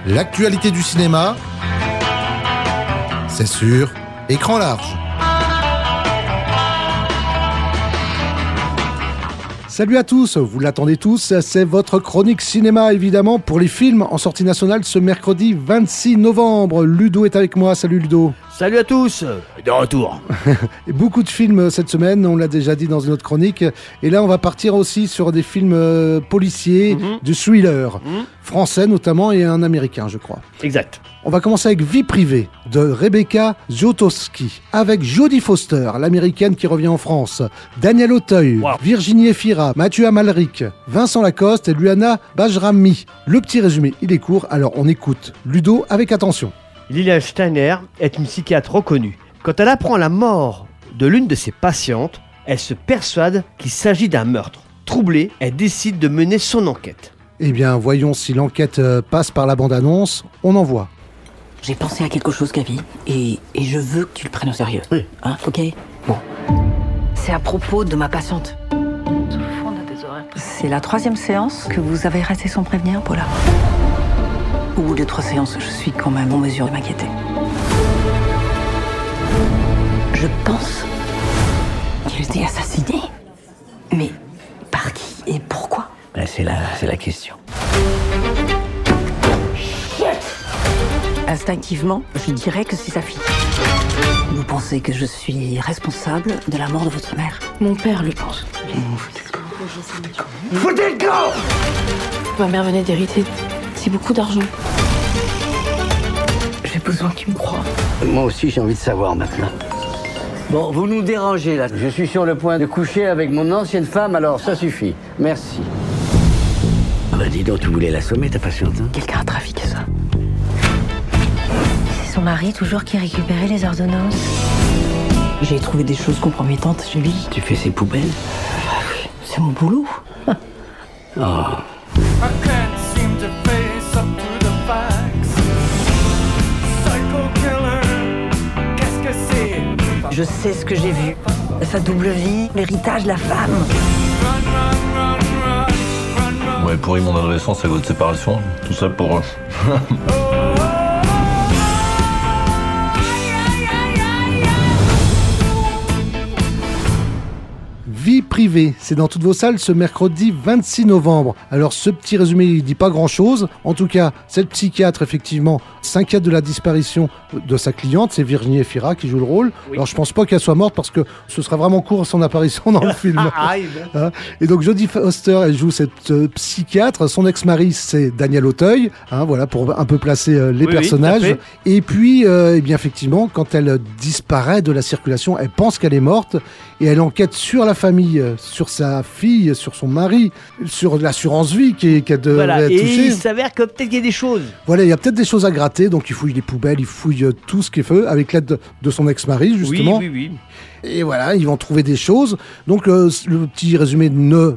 L'actualité du cinéma, c'est sur Écran large. Salut à tous, vous l'attendez tous, c'est votre chronique cinéma évidemment pour les films en sortie nationale ce mercredi 26 novembre. Ludo est avec moi, salut Ludo. Salut à tous, de retour. Et beaucoup de films cette semaine, on l'a déjà dit dans une autre chronique. Et là on va partir aussi sur des films policiers, du thriller, français notamment et un américain je crois. Exact. On va commencer avec Vie privée de Rebecca Zlotowski, avec Jodie Foster, l'américaine qui revient en France, Daniel Auteuil, Virginie Efira, Mathieu Amalric, Vincent Lacoste et Luana Bajrami. Le petit résumé, il est court, alors on écoute Ludo avec attention. Lilian Steiner est une psychiatre reconnue. Quand elle apprend la mort de l'une de ses patientes, elle se persuade qu'il s'agit d'un meurtre. Troublée, elle décide de mener son enquête. Eh bien, voyons si l'enquête passe par la bande-annonce. On en voit. J'ai pensé à quelque chose, Gavi, et je veux que tu le prennes au sérieux. Oui. Hein, ok ? Bon. C'est à propos de ma patiente. C'est la 3e séance que vous avez raté sans prévenir, Paula. Au bout de 3 séances, je suis quand même en mesure de m'inquiéter. Je pense qu'elle était assassinée. Mais par qui et pourquoi ? C'est la question. Instinctivement, je dirais que c'est sa fille. Vous pensez que je suis responsable de la mort de votre mère ? Mon père le pense. Foutez le camp ! Ma mère venait d'hériter si beaucoup d'argent. J'ai besoin qu'il me croie. Moi aussi, j'ai envie de savoir maintenant. Bon, vous nous dérangez là. Je suis sur le point de coucher avec mon ancienne femme, alors ça suffit. Merci. Ah bah dis donc, tu voulais l'assommer, ta patiente, hein ? Quelqu'un a trafiqué ça. C'est son mari toujours qui récupérait les ordonnances. J'ai trouvé des choses compromettantes chez lui. Tu fais ses poubelles ? C'est mon boulot. Oh. Je sais ce que j'ai vu. Sa double vie, l'héritage, la femme. Ouais, pourri mon adolescence à votre séparation. Tout ça pour... Vie privée, c'est dans toutes vos salles ce mercredi 26 novembre. Alors ce petit résumé, il dit pas grand-chose. En tout cas, cette psychiatre, effectivement, s'inquiète de la disparition de sa cliente. C'est Virginie Efira qui joue le rôle. Oui. Alors je pense pas qu'elle soit morte parce que ce serait vraiment court son apparition dans le film. Et donc Jodie Foster, elle joue cette psychiatre. Son ex-mari, c'est Daniel Auteuil. Voilà, pour un peu placer les personnages. Oui, et puis, eh bien effectivement, quand elle disparaît de la circulation, elle pense qu'elle est morte et elle enquête sur la famille, sur sa fille, sur son mari, sur l'assurance vie qu'elle devrait toucher. Et il s'avère que peut-être qu'il y a des choses. Voilà, il y a peut-être des choses à gratter, donc il fouille les poubelles, il fouille tout ce qu'il fait, avec l'aide de son ex-mari, justement. Oui. Et voilà, ils vont trouver des choses. Donc le petit résumé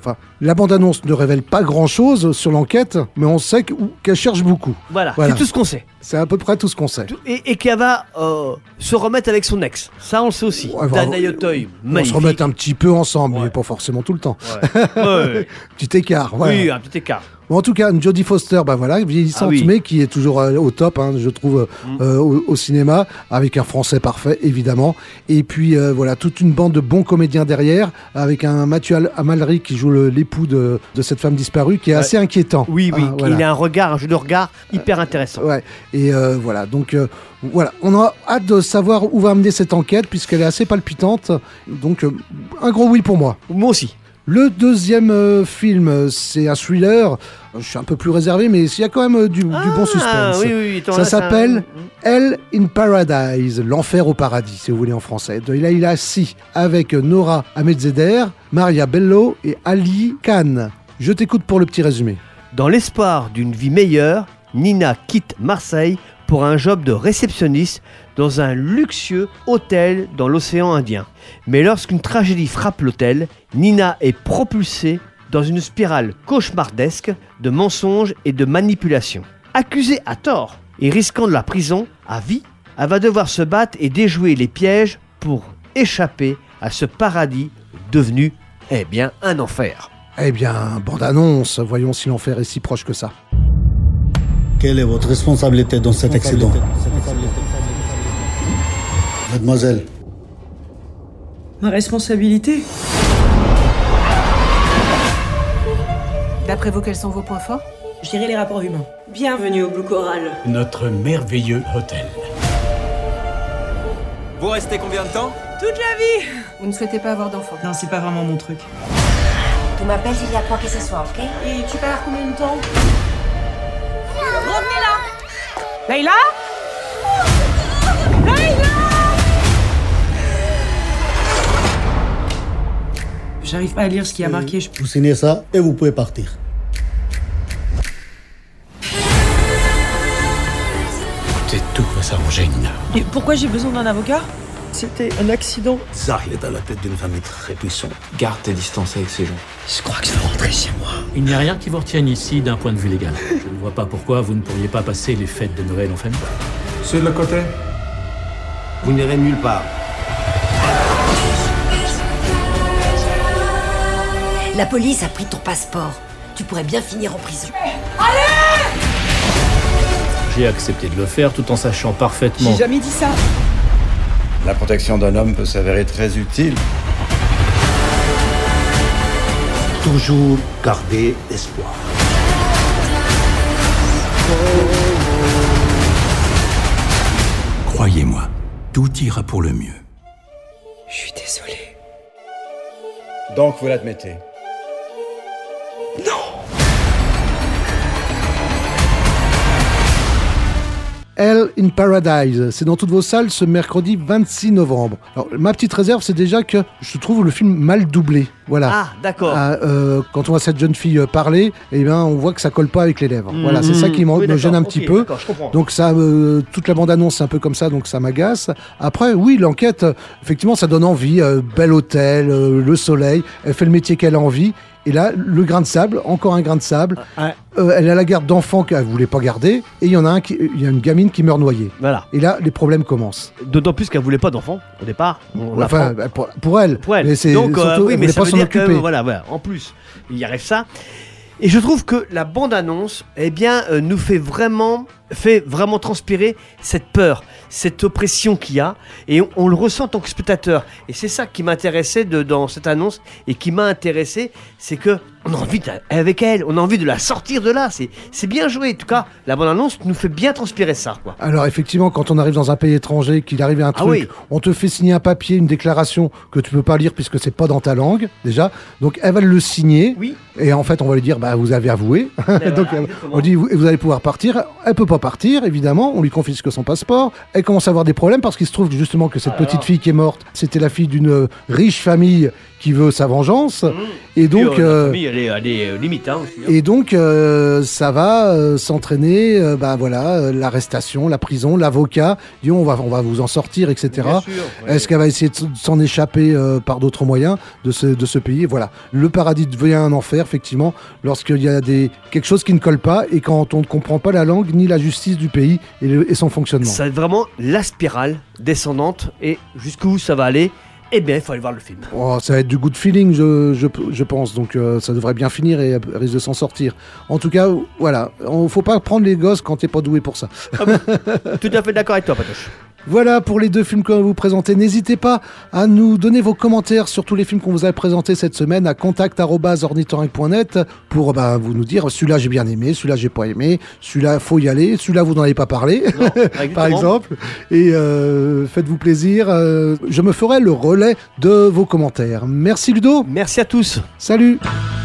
la bande-annonce ne révèle pas grand-chose sur l'enquête, mais on sait qu'elle cherche beaucoup. Voilà, c'est tout ce qu'on sait. C'est à peu près tout ce qu'on sait. Et qu'elle va se remettre avec son ex. Ça, on le sait aussi. Daniel Auteuil, magnifique. On se remettre un petit peu ensemble, mais pas forcément tout le temps. Ouais. Petit écart. Voilà. Oui, un petit écart. Bon, en tout cas, Jodie Foster, vieillissante, mais qui est toujours au top, je trouve, au cinéma, avec un français parfait, évidemment. Et puis, voilà, toute une bande de bons comédiens derrière, avec un Mathieu Amalric qui joue l'époux de cette femme disparue, qui est assez inquiétant. Oui, voilà. Il a un jeu de regard hyper intéressant. Ouais. Et voilà, donc... Voilà, on a hâte de savoir où va amener cette enquête, puisqu'elle est assez palpitante. Donc, un gros oui pour moi. Moi aussi. Le deuxième film, c'est un thriller. Je suis un peu plus réservé, mais il y a quand même du bon suspense. Oui, ça s'appelle Hell in Paradise, l'enfer au paradis, si vous voulez en français. De Leila Si, avec Nora Ahmedzeder, Maria Bello et Ali Khan. Je t'écoute pour le petit résumé. Dans l'espoir d'une vie meilleure, Nina quitte Marseille pour un job de réceptionniste dans un luxueux hôtel dans l'océan Indien. Mais lorsqu'une tragédie frappe l'hôtel, Nina est propulsée dans une spirale cauchemardesque de mensonges et de manipulations. Accusée à tort et risquant de la prison à vie, elle va devoir se battre et déjouer les pièges pour échapper à ce paradis devenu, un enfer. Bande-annonce, voyons si l'enfer est si proche que ça. Quelle est votre responsabilité dans cet accident? Mademoiselle. Ma responsabilité? D'après vous, quels sont vos points forts? Gérer les rapports humains. Bienvenue au Blue Coral. Notre merveilleux hôtel. Vous restez combien de temps? Toute la vie. Vous ne souhaitez pas avoir d'enfant? Non, c'est pas vraiment mon truc. Tu m'appelles s'il y a quoi que ce soit, ok? Et tu pars combien de temps? Revenez là! Leïla? Leïla! J'arrive pas à lire ce qui a marqué. Vous signez ça et vous pouvez partir. Tout va s'arranger, Nina. Et pourquoi j'ai besoin d'un avocat? C'était un accident. Zahir est à la tête d'une famille très puissante. Garde tes distances avec ces gens. Je crois que je vais rentrer chez moi. Il n'y a rien qui vous retienne ici d'un point de vue légal. Je ne vois pas pourquoi vous ne pourriez pas passer les fêtes de Noël en famille. Sur le côté? Vous n'irez nulle part. La police a pris ton passeport. Tu pourrais bien finir en prison. J'ai accepté de le faire tout en sachant parfaitement. J'ai jamais dit ça. La protection d'un homme peut s'avérer très utile. Toujours garder espoir. Croyez-moi, tout ira pour le mieux. Je suis désolée. Donc vous l'admettez? Hell in Paradise, c'est dans toutes vos salles ce mercredi 26 novembre. Alors, ma petite réserve, c'est déjà que je trouve le film mal doublé. Voilà. Ah, d'accord. Quand on voit cette jeune fille parler, eh ben, on voit que ça colle pas avec les lèvres. Voilà, c'est ça qui me gêne un petit peu. Donc ça, toute la bande-annonce, c'est un peu comme ça, donc ça m'agace. Après, oui, l'enquête, effectivement, ça donne envie. Bel hôtel, le soleil, elle fait le métier qu'elle a envie. Et là, le grain de sable, encore un grain de sable. Elle a la garde d'enfants qu'elle voulait pas garder. Et il y en a il y a une gamine qui meurt noyée. Voilà. Et là, les problèmes commencent. D'autant plus qu'elle voulait pas d'enfant au départ. Enfin, pour elle. Pour elle. Mais c'est donc, surtout, oui, elle mais voulait ça pas veut s'en dire que, occuper. voilà, en plus, il y arrive ça. Et je trouve que la bande-annonce, eh bien, nous fait vraiment transpirer cette peur, cette oppression qu'il y a, et on le ressent en tant que spectateur. Et c'est ça qui m'intéressait dans cette annonce, et qui m'a intéressé, c'est que on a envie avec elle, on a envie de la sortir de là. C'est bien joué. En tout cas, la bande-annonce nous fait bien transpirer ça, quoi. Alors effectivement, quand on arrive dans un pays étranger, qu'il arrive à un truc, on te fait signer un papier, une déclaration que tu peux pas lire puisque c'est pas dans ta langue déjà. Donc elle va le signer. Oui. Et en fait, on va lui dire, bah vous avez avoué. Donc on dit, vous allez pouvoir partir. Elle peut pas partir, évidemment. On lui confisque son passeport. Elle commence à avoir des problèmes parce qu'il se trouve justement que cette petite fille qui est morte, c'était la fille d'une riche famille qui veut sa vengeance. Et donc, la famille, elle est limite, hein, aussi, hein. Et donc, ça va s'entraîner, l'arrestation, la prison, l'avocat. Dit on va vous en sortir, etc. Bien sûr, ouais. Est-ce qu'elle va essayer de s'en échapper par d'autres moyens de ce pays? Voilà. Le paradis devient un enfer, effectivement, lorsqu'il y a quelque chose qui ne colle pas et quand on ne comprend pas la langue ni la justice du pays et son fonctionnement. C'est vraiment la spirale descendante, et jusqu'où ça va aller. Eh bien, il faut aller voir le film. Oh, ça va être du good feeling, je pense. Donc, ça devrait bien finir et elle risque de s'en sortir. En tout cas, voilà. Faut pas prendre les gosses quand t'es pas doué pour ça. Tout à fait d'accord avec toi, Patoche. Voilà pour les deux films qu'on va vous présenter. N'hésitez pas à nous donner vos commentaires sur tous les films qu'on vous a présentés cette semaine à contact@ornithorynque.net pour vous nous dire celui-là j'ai bien aimé, celui-là j'ai pas aimé, celui-là faut y aller, celui-là vous n'en avez pas parlé, par exemple. Et faites-vous plaisir. Je me ferai le relais de vos commentaires. Merci Ludo. Merci à tous. Salut.